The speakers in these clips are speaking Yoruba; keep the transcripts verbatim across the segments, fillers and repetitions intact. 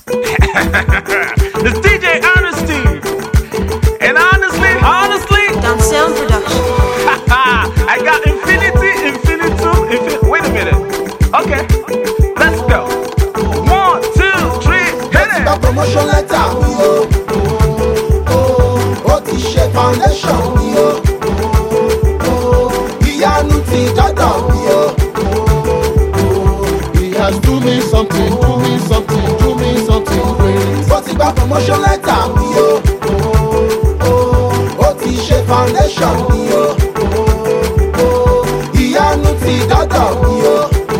It's D J Honesty. And honestly, honestly, Down Sound Production. I got infinity, infinitum, infin. Wait a minute. Okay, let's go. One, two, three, hit it. The promotion letter, yo. Oh, ti ṣe foundation, yo. Ìyanu ti dọ́dọ̀, yo. He has do me something, do me something, do me something great. Ó ti gba promotion letter, yo. Ó ti ṣe foundation, yo. Ìyanu ti dọ́dọ̀, yo.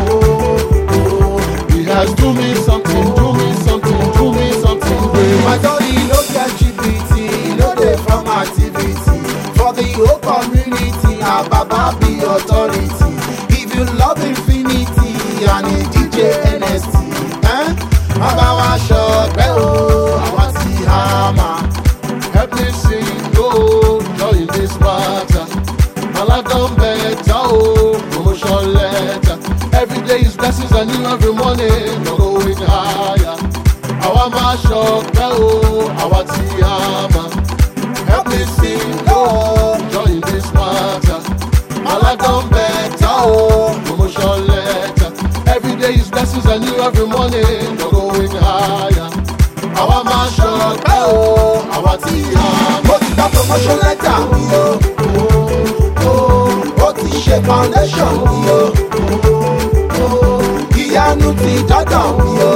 He has do me something, do me something, do me something great. My daddy no get G B T, no dey from activity. For the whole community, na Baba be authority. If you love infinity and a D J N S T, eh? Baba wa ṣọpẹ́ o, àwa ti hammer. Help me sing, oh, joy in this matter. My life done better, oh, promotion letter. Every day is blessings and new every morning, we're going higher. Our mashup, oh, our Tiama. Help me sing, oh, joy in this matter. My life done better, oh, promotion letter. Every day is blessings and new every morning, we're going higher. Our mashup, oh, our Tiama. Ó ti gba promotion letter, yo. Ó ti ṣe foundation, yo. Ìyanu ti dọ́dọ̀, yo.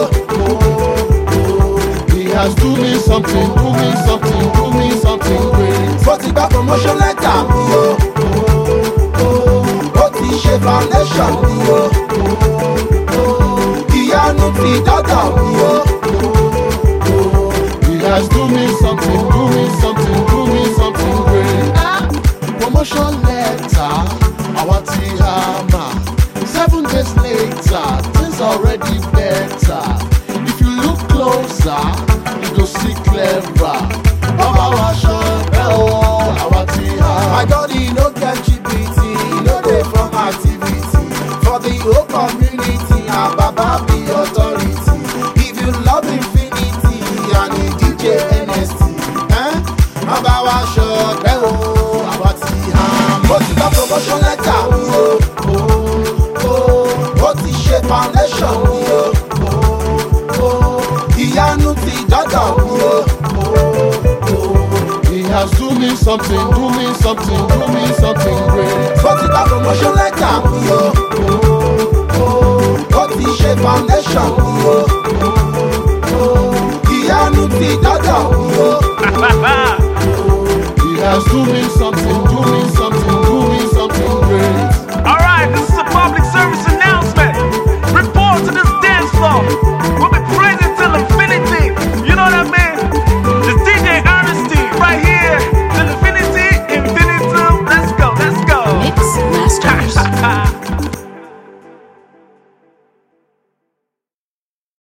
He has do me something, do me something, do me something great. Ó ti gba promotion letter, yo. Ó ti ṣe foundation, yo. Ìyanu ti dọ́dọ̀, yo. He has do me something, do me something, do me something great. Promotion letter, our Tihama. Seven days later, things already better. If you look closer, you go see clearer. Baba wa ṣọpẹ́ o, our Tihama. My daddy no get G B T, no dey from activity. For the whole community, na Baba be authority. If you love infinity and a D J N S T, eh? Baba wa ṣọpẹ́ o, àwa ti hàn. Ó ti gba promotion letter, yo. Ó ti ṣe foundation, yo. Ìyanu ti dọ́dọ̀, yo. He has do me something, do me something, do me something great. Ó ti gba promotion letter, yo. Ó ti ṣe foundation, yo. Ìyanu ti dọ́dọ̀, yo. He has do me something, do me something.